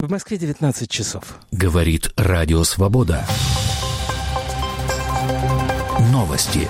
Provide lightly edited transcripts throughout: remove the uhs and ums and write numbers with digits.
В Москве 19 часов. Говорит Радио Свобода. Новости.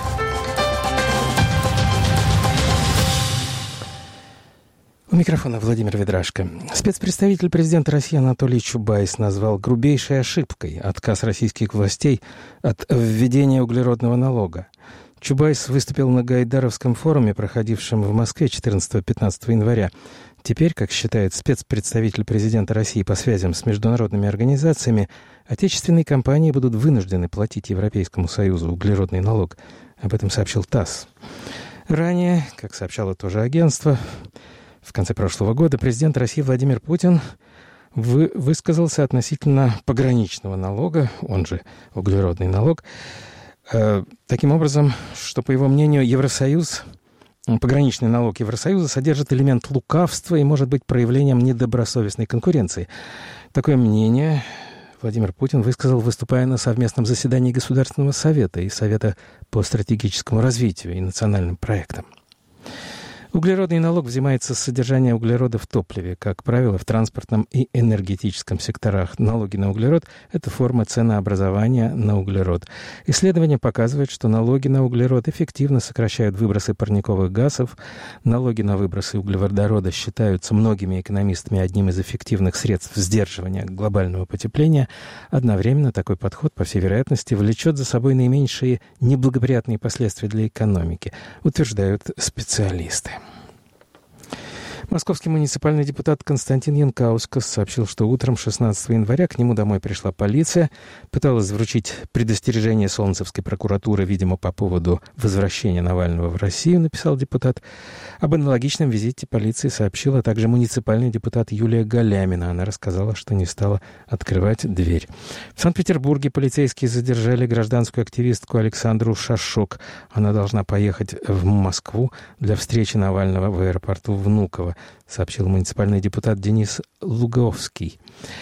У микрофона Владимир Ведрашко. Спецпредставитель президента России Анатолий Чубайс назвал грубейшей ошибкой отказ российских властей от введения углеродного налога. Чубайс выступил на Гайдаровском форуме, проходившем в Москве 14-15 января. Теперь, как считает спецпредставитель президента России по связям с международными организациями, отечественные компании будут вынуждены платить Европейскому Союзу углеродный налог. Об этом сообщил ТАСС. Ранее, как сообщало тоже агентство, в конце прошлого года президент России Владимир Путин высказался относительно пограничного налога, он же углеродный налог, таким образом, что, по его мнению, пограничный налог Евросоюза содержит элемент лукавства и может быть проявлением недобросовестной конкуренции. Такое мнение Владимир Путин высказал, выступая на совместном заседании Государственного совета и Совета по стратегическому развитию и национальным проектам. Углеродный налог взимается с содержания углерода в топливе, как правило, в транспортном и энергетическом секторах. Налоги на углерод – это форма ценообразования на углерод. Исследования показывают, что налоги на углерод эффективно сокращают выбросы парниковых газов. Налоги на выбросы углеводорода считаются многими экономистами одним из эффективных средств сдерживания глобального потепления. Одновременно такой подход, по всей вероятности, влечет за собой наименьшие неблагоприятные последствия для экономики, утверждают специалисты. Московский муниципальный депутат Константин Янкаускас сообщил, что утром 16 января к нему домой пришла полиция, пыталась вручить предостережение Солнцевской прокуратуры, видимо, по поводу возвращения Навального в Россию, написал депутат. Об аналогичном визите полиции сообщила также муниципальный депутат Юлия Галямина. Она рассказала, что не стала открывать дверь. В Санкт-Петербурге полицейские задержали гражданскую активистку Александру Шашок. Она должна поехать в Москву для встречи Навального в аэропорту Внуково, сообщил муниципальный депутат Денис Луговский.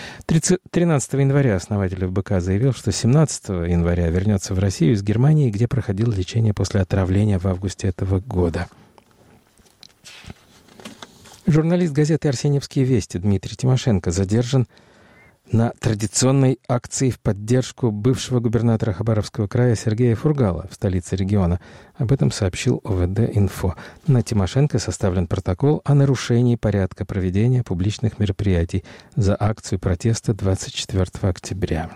13 января основатель ФБК заявил, что 17 января вернется в Россию из Германии, где проходил лечение после отравления в августе этого года. Журналист газеты «Арсеньевские вести» Дмитрий Тимошенко задержан на традиционной акции в поддержку бывшего губернатора Хабаровского края Сергея Фургала в столице региона. Об этом сообщил ОВД-Инфо. На Тимошенко составлен протокол о нарушении порядка проведения публичных мероприятий за акцию протеста 24 октября.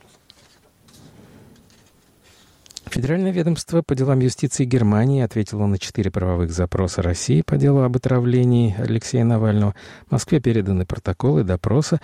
Федеральное ведомство по делам юстиции Германии ответило на 4 правовых запроса России по делу об отравлении Алексея Навального. В Москве переданы протоколы допроса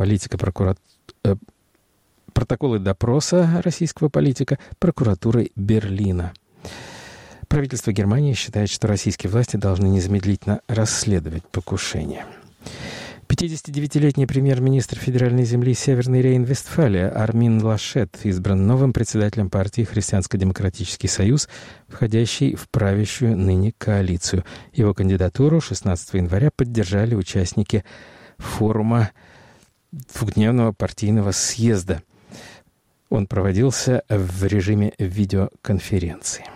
протоколы допроса российского политика прокуратурой Берлина. Правительство Германии считает, что российские власти должны незамедлительно расследовать покушение. 59-летний премьер-министр федеральной земли Северной Рейн-Вестфалия Армин Лашет избран новым председателем партии «Христианско-демократический союз», входящей в правящую ныне коалицию. Его кандидатуру 16 января поддержали участники форума двухдневного партийного съезда. Он проводился в режиме видеоконференции.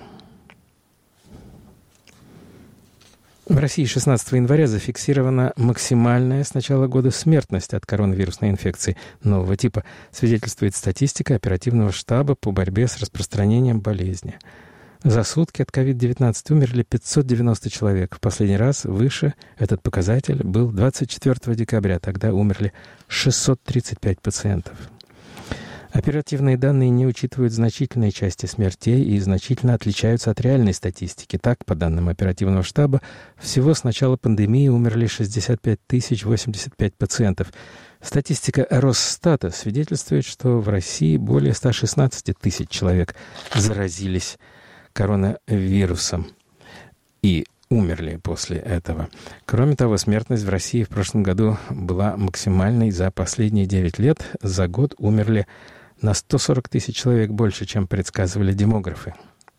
В России 16 января зафиксирована максимальная с начала года смертность от коронавирусной инфекции нового типа, свидетельствует статистика оперативного штаба по борьбе с распространением болезни. За сутки от COVID-19 умерли 590 человек. В последний раз выше этот показатель был 24 декабря. Тогда умерли 635 пациентов. Оперативные данные не учитывают значительные части смертей и значительно отличаются от реальной статистики. Так, по данным оперативного штаба, всего с начала пандемии умерли 65 085 пациентов. Статистика Росстата свидетельствует, что в России более 116 тысяч человек заразились коронавирусом и умерли после этого. Кроме того, смертность в России в прошлом году была максимальной за последние 9 лет. За год умерли на 140 тысяч человек больше, чем предсказывали демографы.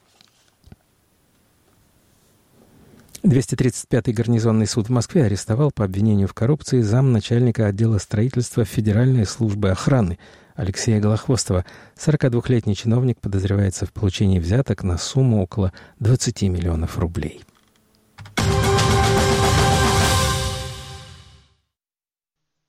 235-й гарнизонный суд в Москве арестовал по обвинению в коррупции замначальника отдела строительства Федеральной службы охраны Алексея Голохвостова. 42-летний чиновник подозревается в получении взяток на сумму около 20 миллионов рублей.